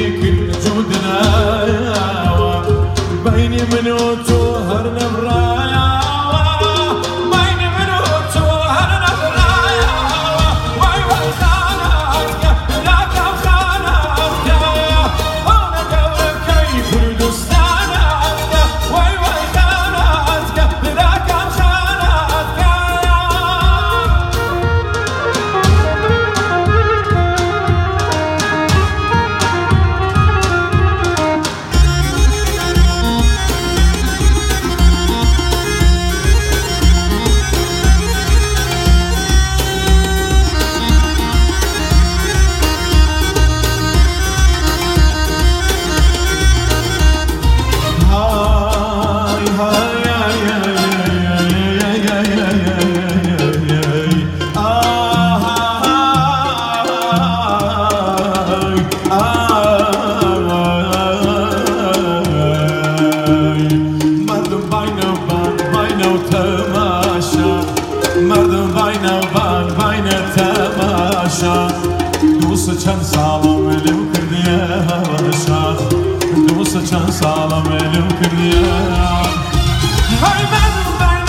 كل جودنا بيني من وتوهر نبرايا بيني من وتوهر نبرايا واي واي خانك لك خانك وانا قولك كيف كردستانك واي واي خانك لك خانك مردم بین تماشا دوست چند سالم لب کردیه هواشا دوست چند سالم لب کردیه های مردم بین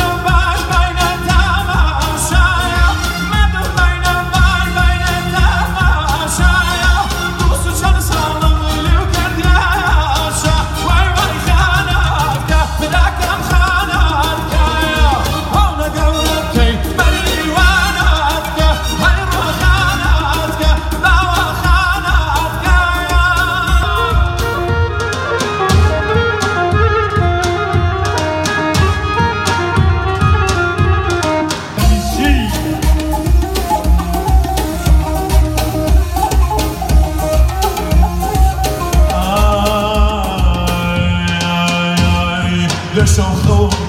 تماشا مردم بین تماشا دوست چند سالم لب کردیه هواشا وای وای خانت که بدکم خانت که وانا قولك کی بریوانت که های رو خانت که باوا خانت که لشون خوب